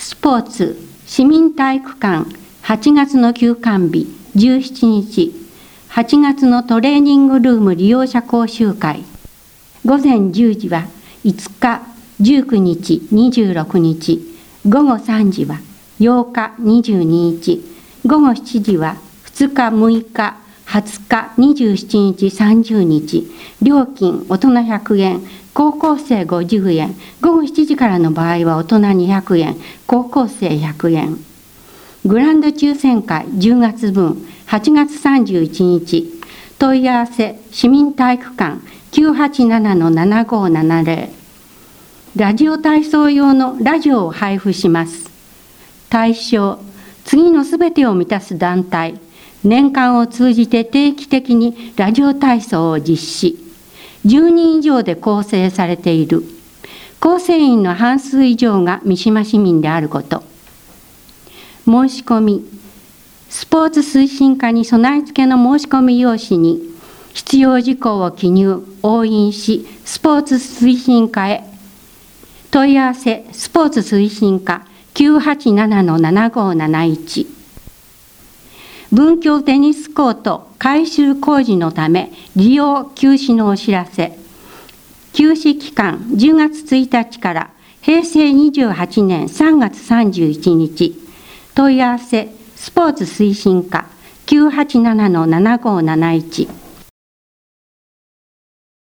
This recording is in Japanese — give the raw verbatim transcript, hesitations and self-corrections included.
スポーツ市民体育館はちがつの休館日じゅうしちにち、はちがつのトレーニングルーム利用者講習会、午前じゅうじはいつか、じゅうくにち、にじゅうろくにち、午後さんじはようか、にじゅうににち、午後しちじはふつか、むいか、はつか、にじゅうしちにち、さんじゅうにち、料金大人ひゃくえん、高校生ごじゅうえん、午後しちじからの場合は大人にひゃくえん、高校生ひゃくえん。グランド抽選会じゅうがつぶん、はちがつさんじゅういちにち、問い合わせ市民体育館 きゅうはちななのななごななぜろ、ラジオ体操用のラジオを配布します。対象、次のすべてを満たす団体、年間を通じて定期的にラジオ体操を実施、じゅうにん以上で構成されている、構成員の半数以上が三島市民であること。申し込み、スポーツ推進課に備え付けの申し込み用紙に必要事項を記入、押印し、スポーツ推進課へ。問い合わせ、スポーツ推進課 きゅうはちななのななごなないち。文京テニスコート改修工事のため利用休止のお知らせ。休止期間じゅうがつついたちからへいせいにじゅうはちねんさんがつさんじゅういちにち。問い合わせ、スポーツ推進課 きゅうはちななのななごなないち。